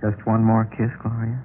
Just one more kiss, Gloria?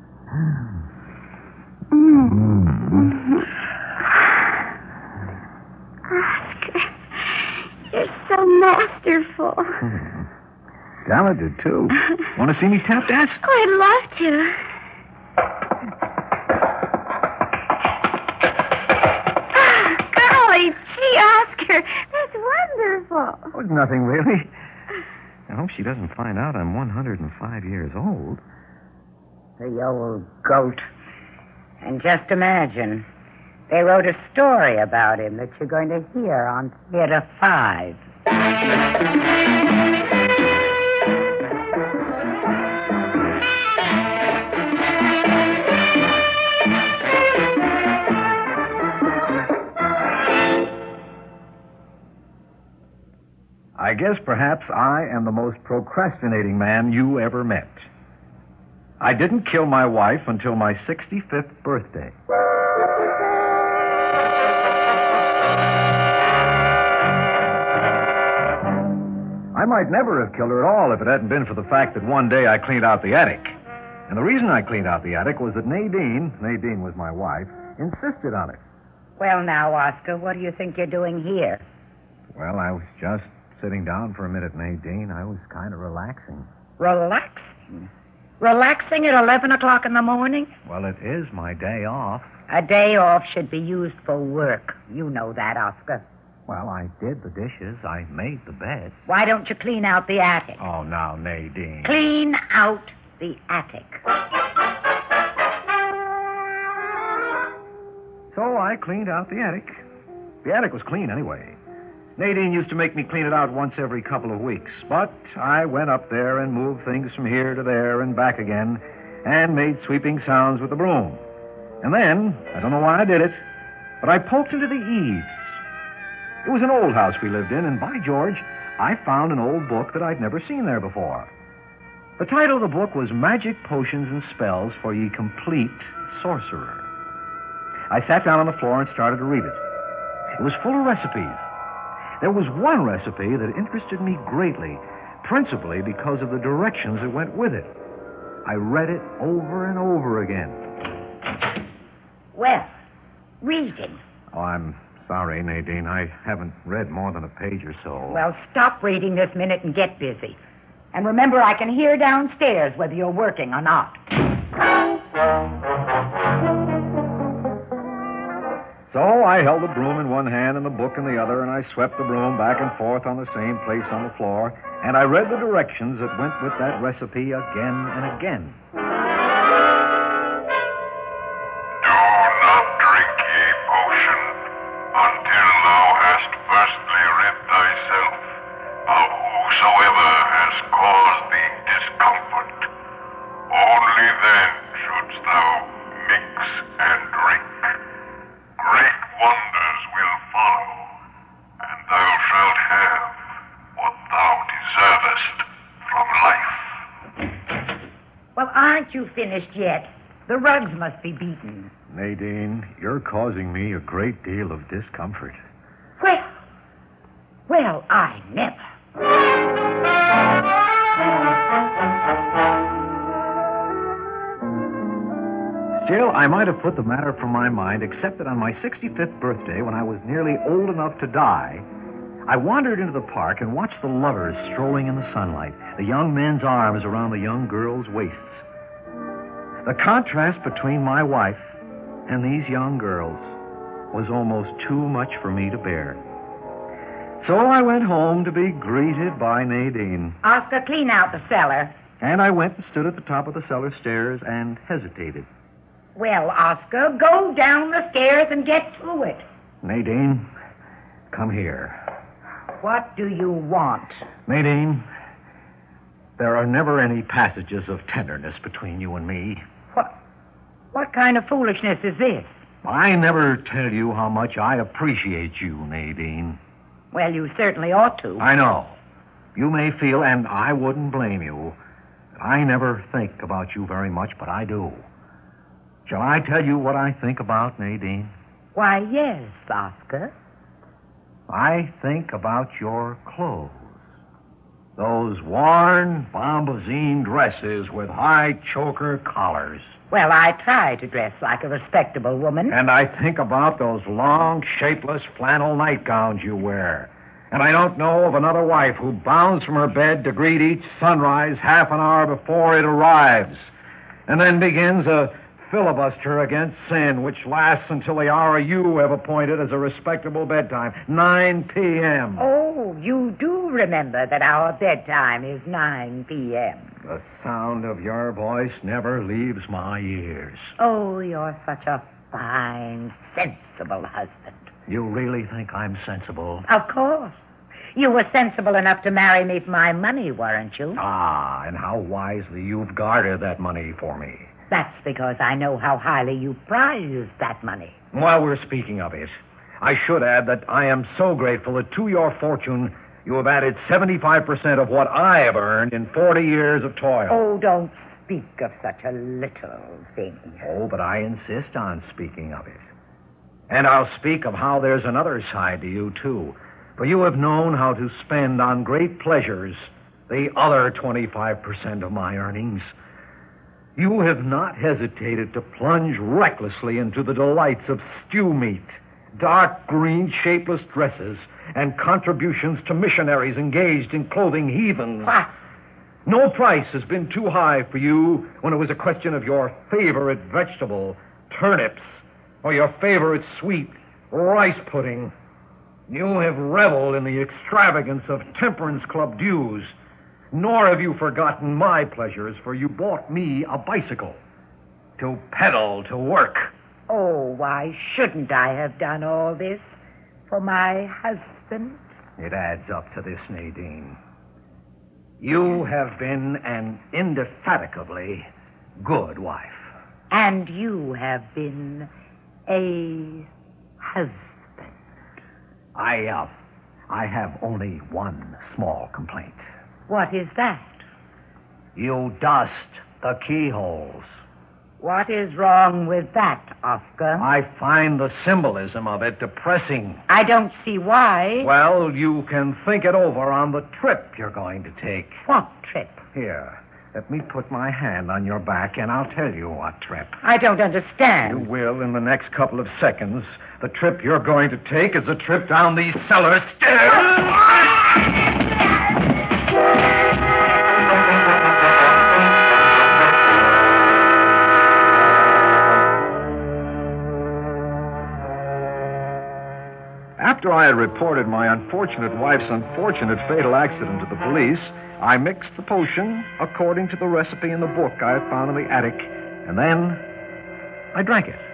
Oscar, you're so masterful. Talented, too. Want to see me tap dance? Oh, I'd love to. Golly gee, Oscar, that's wonderful. Oh, it's nothing, really. I hope she doesn't find out I'm 105 years old. The old goat. And just imagine, they wrote a story about him that you're going to hear on Theater 5. I guess perhaps I am the most procrastinating man you ever met. I didn't kill my wife until my 65th birthday. I might never have killed her at all if it hadn't been for the fact that one day I cleaned out the attic. And the reason I cleaned out the attic was that Nadine was my wife, insisted on it. Well, now, Oscar, what do you think you're doing here? Well, I was just sitting down for a minute, Nadine. I was kind of relaxing. Relaxing? Relaxing at 11 o'clock in the morning? Well, it is my day off. A day off should be used for work. You know that, Oscar. Well, I did the dishes. I made the bed. Why don't you clean out the attic? Oh, now, Nadine. Clean out the attic. So I cleaned out the attic. The attic was clean anyway. Nadine used to make me clean it out once every couple of weeks. But I went up there and moved things from here to there and back again and made sweeping sounds with the broom. And then, I don't know why I did it, but I poked into the eaves. It was an old house we lived in, and by George, I found an old book that I'd never seen there before. The title of the book was Magic Potions and Spells for Ye Complete Sorcerer. I sat down on the floor and started to read it. It was full of recipes. There was one recipe that interested me greatly, principally because of the directions that went with it. I read it over and over again. Well, reading. Oh, I'm sorry, Nadine. I haven't read more than a page or so. Well, stop reading this minute and get busy. And remember, I can hear downstairs whether you're working or not. So I held the broom in one hand and the book in the other, and I swept the broom back and forth on the same place on the floor, and I read the directions that went with that recipe again and again. Do not drink ye potion until thou hast firstly rid thyself of whosoever has caused thee discomfort. Only then shouldst thou mix and drink. Great wonders will follow, and thou shalt have what thou deservest from life. Well, aren't you finished yet? The rugs must be beaten. Nadine, you're causing me a great deal of discomfort. Well, I never. Still, I might have put the matter from my mind, except that on my 65th birthday, when I was nearly old enough to die, I wandered into the park and watched the lovers strolling in the sunlight, the young men's arms around the young girls' waists. The contrast between my wife and these young girls was almost too much for me to bear. So I went home to be greeted by Nadine. Oscar, clean out the cellar. And I went and stood at the top of the cellar stairs and hesitated. Well, Oscar, go down the stairs and get to it. Nadine, come here. What do you want? Nadine, there are never any passages of tenderness between you and me. What kind of foolishness is this? I never tell you how much I appreciate you, Nadine. Well, you certainly ought to. I know. You may feel, and I wouldn't blame you, that I never think about you very much, but I do. Shall I tell you what I think about, Nadine? Why, yes, Oscar. I think about your clothes. Those worn bombazine dresses with high choker collars. Well, I try to dress like a respectable woman. And I think about those long, shapeless flannel nightgowns you wear. And I don't know of another wife who bounds from her bed to greet each sunrise half an hour before it arrives, and then begins a filibuster against sin, which lasts until the hour you have appointed as a respectable bedtime, 9 p.m. Oh, you do remember that our bedtime is 9 p.m. The sound of your voice never leaves my ears. Oh, you're such a fine, sensible husband. You really think I'm sensible? Of course. You were sensible enough to marry me for my money, weren't you? Ah, and how wisely you've guarded that money for me. That's because I know how highly you prize that money. While we're speaking of it, I should add that I am so grateful that to your fortune you have added 75% of what I have earned in 40 years of toil. Oh, don't speak of such a little thing. Oh, but I insist on speaking of it. And I'll speak of how there's another side to you, too. For you have known how to spend on great pleasures the other 25% of my earnings. You have not hesitated to plunge recklessly into the delights of stew meat, dark green shapeless dresses, and contributions to missionaries engaged in clothing heathens. What? No price has been too high for you when it was a question of your favorite vegetable, turnips, or your favorite sweet, rice pudding. You have reveled in the extravagance of Temperance Club dues, nor have you forgotten my pleasures, for you bought me a bicycle to pedal to work. Oh, why shouldn't I have done all this for my husband? It adds up to this, Nadine. You have been an indefatigably good wife. And you have been a husband. I have only one small complaint. What is that? You dust the keyholes. What is wrong with that, Oscar? I find the symbolism of it depressing. I don't see why. Well, you can think it over on the trip you're going to take. What trip? Here, let me put my hand on your back, and I'll tell you what trip. I don't You understand. will in the next couple of seconds. The trip you're going to take is a trip down these cellar stairs. After I had reported my unfortunate wife's unfortunate fatal accident to the police, I mixed the potion according to the recipe in the book I had found in the attic, and then I drank it.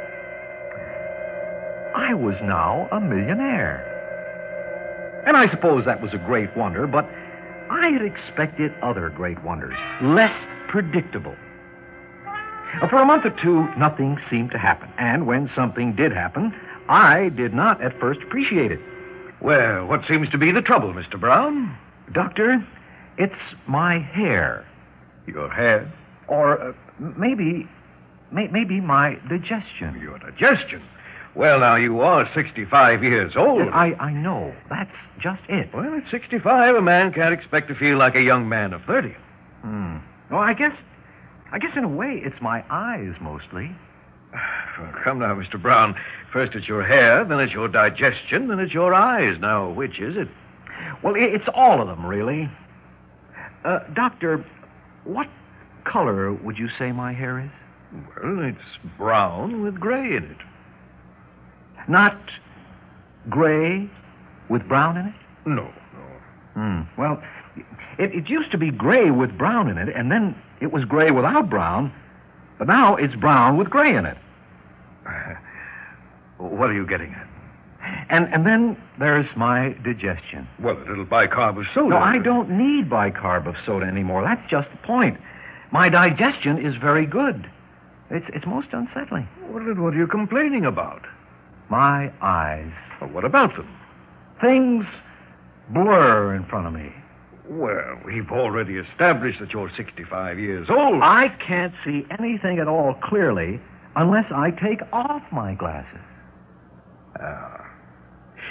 I was now a millionaire. And I suppose that was a great wonder, but I had expected other great wonders, less predictable. For a month or two, nothing seemed to happen. And when something did happen, I did not at first appreciate it. Well, what seems to be the trouble, Mr. Brown? Doctor, it's my hair. Your hair? Or maybe my digestion. Your digestion? Well, now, you are 65 years old. I know. That's just it. Well, at 65, a man can't expect to feel like a young man of 30. Well, I guess in a way it's my eyes mostly. Well, come now, Mr. Brown. First it's your hair, then it's your digestion, then it's your eyes. Now, which is it? Well, it's all of them, really. Doctor, what color would you say my hair is? Well, it's brown with gray in it. Not gray with brown in it? No. Well, it used to be gray with brown in it, and then it was gray without brown, but now it's brown with gray in it. What are you getting at? And then there's my digestion. Well, a little bicarb of soda. No, I don't need bicarb of soda anymore. That's just the point. My digestion is very good. It's most unsettling. What are you complaining about? My eyes. Well, what about them? Things blur in front of me. Well, we've already established that you're 65 years old. I can't see anything at all clearly unless I take off my glasses.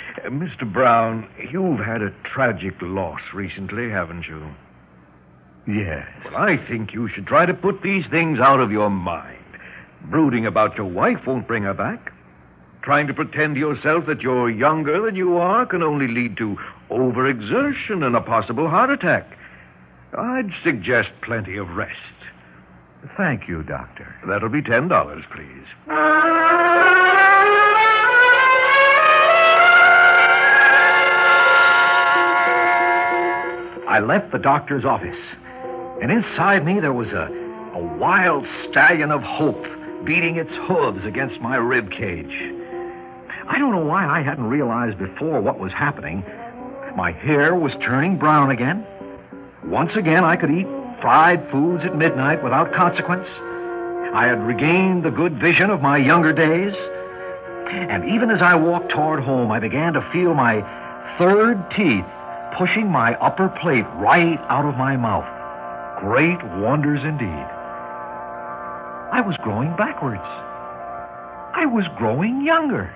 Mr. Brown, you've had a tragic loss recently, haven't you? Yes. Well, I think you should try to put these things out of your mind. Brooding about your wife won't bring her back. Trying to pretend to yourself that you're younger than you are can only lead to overexertion and a possible heart attack. I'd suggest plenty of rest. Thank you, Doctor. That'll be $10, please. I left the doctor's office, and inside me there was a wild stallion of hope beating its hooves against my rib cage. I don't know why I hadn't realized before what was happening. My hair was turning brown again. Once again, I could eat fried foods at midnight without consequence. I had regained the good vision of my younger days. And even as I walked toward home, I began to feel my third teeth pushing my upper plate right out of my mouth. Great wonders indeed. I was growing backwards. I was growing younger.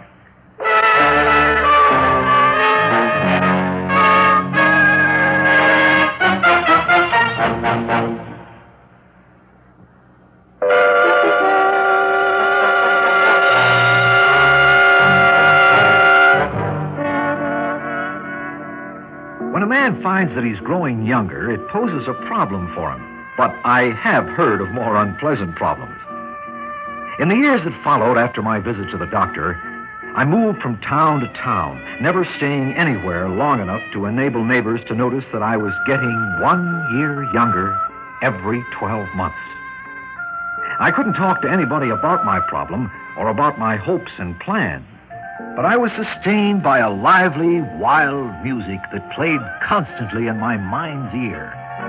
When a man finds that he's growing younger, it poses a problem for him. But I have heard of more unpleasant problems. In the years that followed after my visit to the doctor, I moved from town to town, never staying anywhere long enough to enable neighbors to notice that I was getting 1 year younger every 12 months. I couldn't talk to anybody about my problem or about my hopes and plans, but I was sustained by a lively, wild music that played constantly in my mind's ear.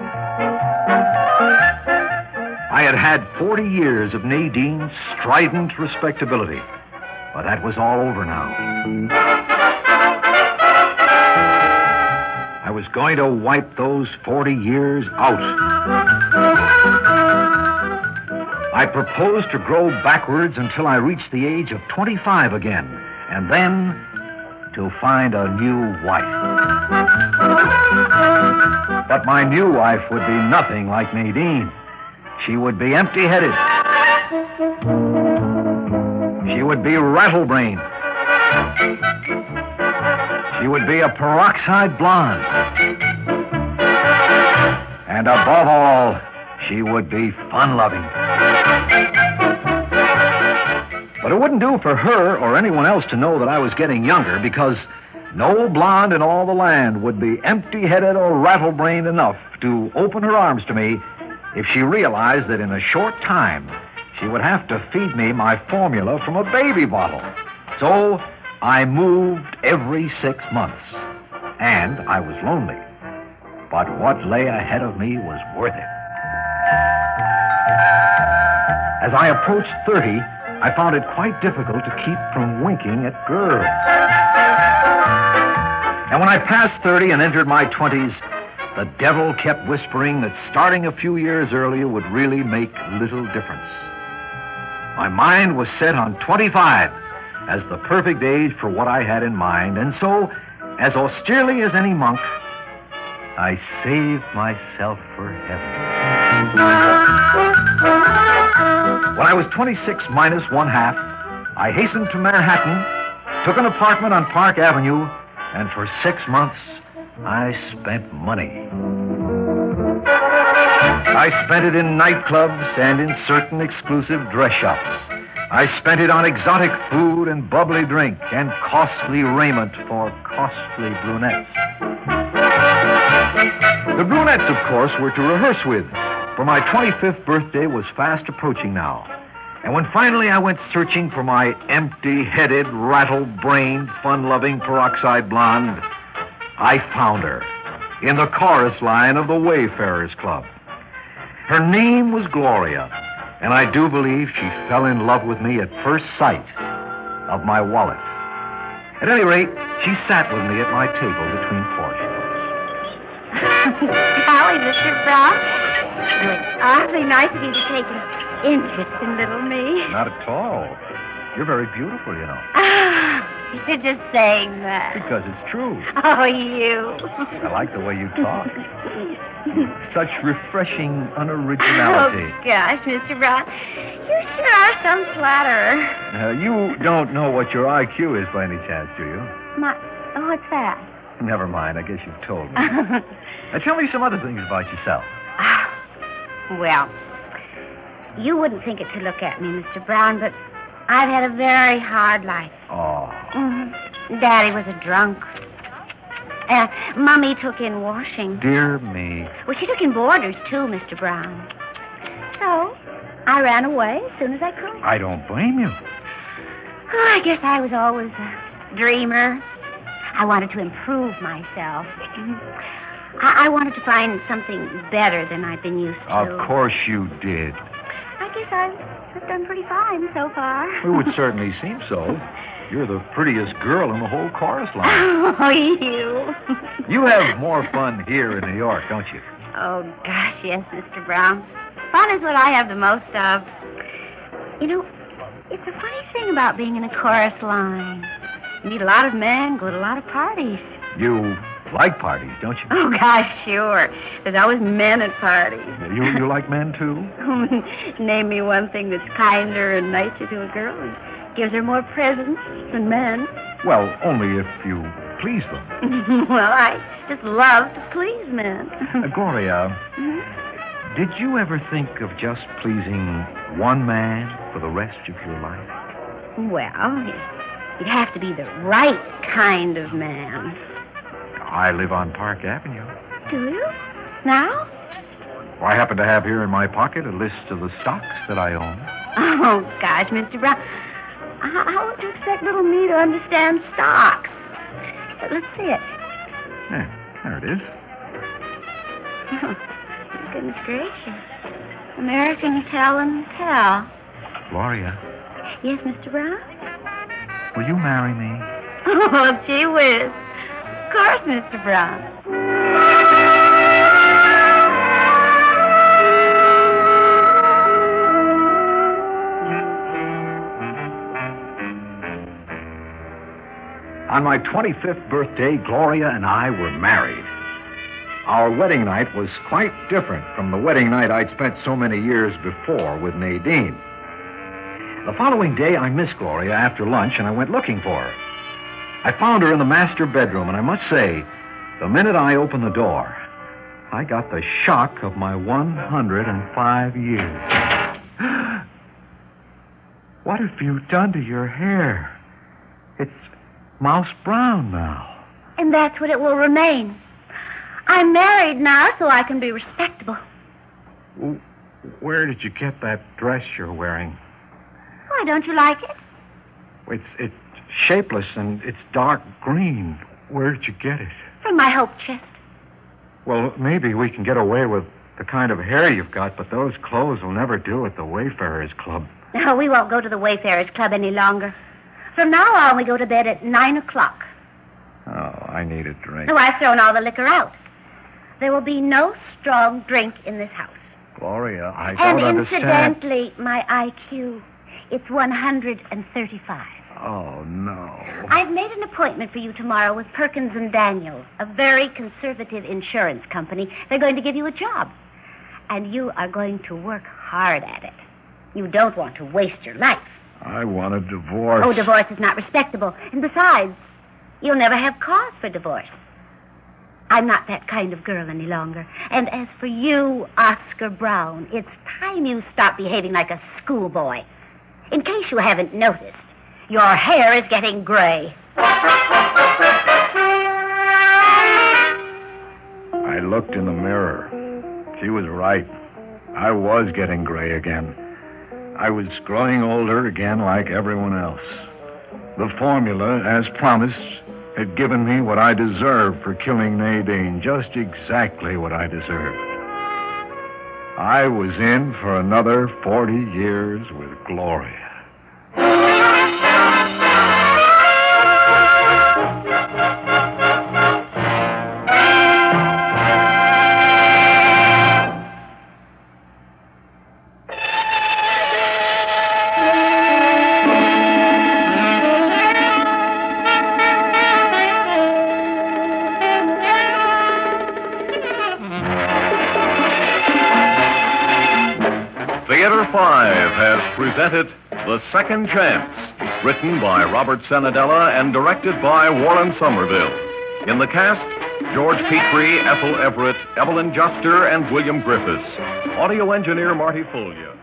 I had had 40 years of Nadine's strident respectability, but that was all over now. I was going to wipe those 40 years out. I proposed to grow backwards until I reached the age of 25 again, and then to find a new wife. But my new wife would be nothing like Nadine. She would be empty-headed. She would be rattle-brained. She would be a peroxide blonde. And above all, she would be fun-loving. But it wouldn't do for her or anyone else to know that I was getting younger, because no blonde in all the land would be empty-headed or rattle-brained enough to open her arms to me if she realized that in a short time she would have to feed me my formula from a baby bottle. So I moved every 6 months, and I was lonely. But what lay ahead of me was worth it. As I approached 30, I found it quite difficult to keep from winking at girls. And when I passed 30 and entered my 20s, the devil kept whispering that starting a few years earlier would really make little difference. My mind was set on 25 as the perfect age for what I had in mind, and so, as austerely as any monk, I saved myself for heaven. When I was 26 minus 1/2, I hastened to Manhattan, took an apartment on Park Avenue, and for 6 months, I spent money. I spent it in nightclubs and in certain exclusive dress shops. I spent it on exotic food and bubbly drink and costly raiment for costly brunettes. The brunettes, of course, were to rehearse with, for my 25th birthday was fast approaching now. And when finally I went searching for my empty-headed, rattle-brained, fun-loving peroxide blonde, I found her in the chorus line of the Wayfarers Club. Her name was Gloria, and I do believe she fell in love with me at first sight of my wallet. At any rate, she sat with me at my table between portions. Golly, Mr. Brown. It's awfully nice of you to take an interest in little me. Not at all. You're very beautiful, you know. You're just saying that. Because it's true. Oh, you. I like the way you talk. Such refreshing Oh, unoriginality. gosh, Mr. Brown. You sure are some flatterer. You don't know what your IQ is by any chance, do you? What's that? Never mind. I guess you've told me. Now, tell me some other things about yourself. Well, you wouldn't think it to look at me, Mr. Brown, but I've had a very hard life. Oh. Daddy was a drunk. Mummy took in washing. Dear me. Well, she took in boarders, too, Mr. Brown. So, I ran away as soon as I could. I don't blame you. Oh, I guess I was always a dreamer. I wanted to improve myself. I wanted to find something better than I've been used to. Of course you did. I guess I've done pretty fine so far. It would certainly seem so. You're the prettiest girl in the whole chorus line. Oh, you. You have more fun here in New York, don't you? Oh, gosh, yes, Mr. Brown. Fun is what I have the most of. You know, it's a funny thing about being in a chorus line. You meet a lot of men, go to a lot of parties. You like parties, don't you? Oh, gosh, sure. There's always men at parties. You like men, too? Name me one thing that's kinder and nicer to a girl and gives her more presents than men. Well, only if you please them. Well, I just love to please men. Gloria, did you ever think of just pleasing one man for the rest of your life? Well, you'd have to be the right kind of man. I live on Park Avenue. Do you? Now? I happen to have here in my pocket a list of the stocks that I own. Oh, gosh, Mr. Brown. How would you expect little me to understand stocks? Let's see it. Yeah, there it is. Oh, goodness gracious. American Tell and Tell. Gloria, Yes, Mr. Brown? will you marry me? Oh, gee whiz. Of course, Mr. Brown. On my 25th birthday, Gloria and I were married. Our wedding night was quite different from the wedding night I'd spent so many years before with Nadine. The following day, I missed Gloria after lunch, and I went looking for her. I found her in the master bedroom, and I must say, the minute I opened the door, I got the shock of my 105 years. What have you done to your hair? It's mouse brown now. And that's what it will remain. I'm married now, so I can be respectable. Where did you get that dress you're wearing? Why, don't you like it? It's shapeless and it's dark green. Where did you get it? From my hope chest. Well, maybe we can get away with the kind of hair you've got, but those clothes will never do at the Wayfarers Club. No, we won't go to the Wayfarers Club any longer. From now on, we go to bed at 9 o'clock. Oh, I need a drink. No, I've thrown all the liquor out. There will be no strong drink in this house. Gloria, I And don't understand. incidentally, my IQ, it's 135. Oh, no. I've made an appointment for you tomorrow with Perkins and Daniels, a very conservative insurance company. They're going to give you a job. And you are going to work hard at it. You don't want to waste your life. I want a divorce. Oh, divorce is not respectable. And besides, you'll never have cause for divorce. I'm not that kind of girl any longer. And as for you, Oscar Brown, it's time you stop behaving like a schoolboy. In case you haven't noticed, your hair is getting gray. I looked in the mirror. She was right. I was getting gray again. I was growing older again like everyone else. The formula, as promised, had given me what I deserved for killing Nadine, just exactly what I deserved. I was in for another 40 years with Gloria. Theater 5 has presented The Second Chance, written by Robert Senadella and directed by Warren Somerville. In the cast, George Petrie, Ethel Everett, Evelyn Juster, and William Griffiths. Audio engineer Marty Follia.